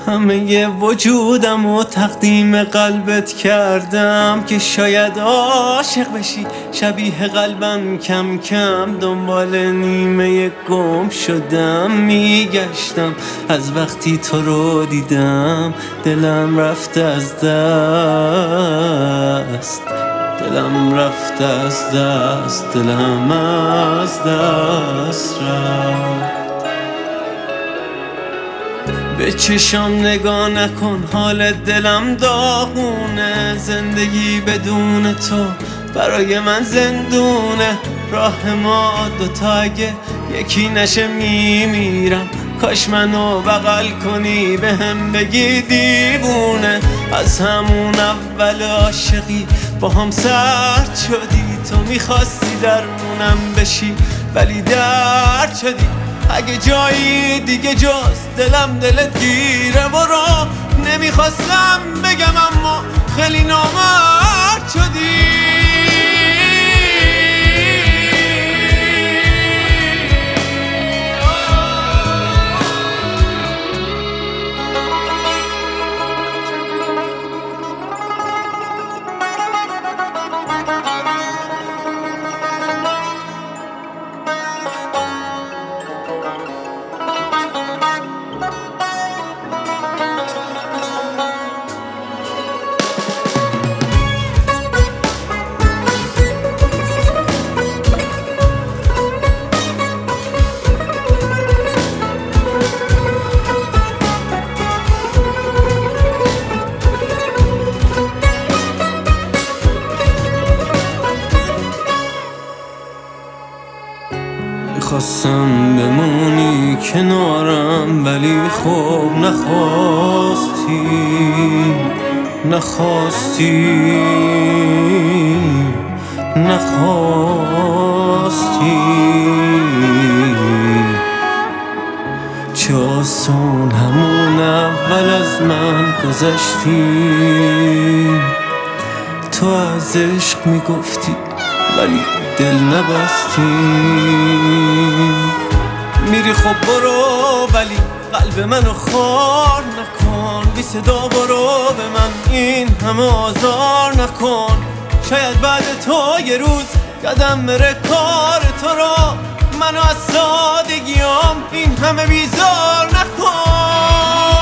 همه وجودم و تقدیم قلبت کردم که شاید عاشق بشی. شبیه قلبم کم کم دنبال نیمه گم شدم میگشتم. از وقتی تو رو دیدم دلم رفته از دست، دلم رفته از دست، دلم از دست رفت. به چشام نگاه نکن، حال دلم داغونه. زندگی بدون تو برای من زندونه. راه ما دوتا اگه یکی نشه میمیرم. کاش منو بغل کنی بهم بگی دیوونه. از همون اول عاشقی با هم سرد شدی. تو میخواستی درمونم بشی ولی درد شدی. اگه جایی دیگه جز دلم دلت گیره برو. نمیخواستم بگم اما خیلی نامرد شدی. خواستم بمونی کنارم ولی خب نخواستی، نخواستی، نخواستی. چه آسون همون اول از من گذشتی. تو از عشق میگفتی ولی دل نبستی. میری خب برو ولی قلب منو خار نکن. بی صدا برو به من این همه آزار نکن. شاید بعد تو یه روز یادم بره کار تو را. منو از سادگیام این همه بیزار نکن.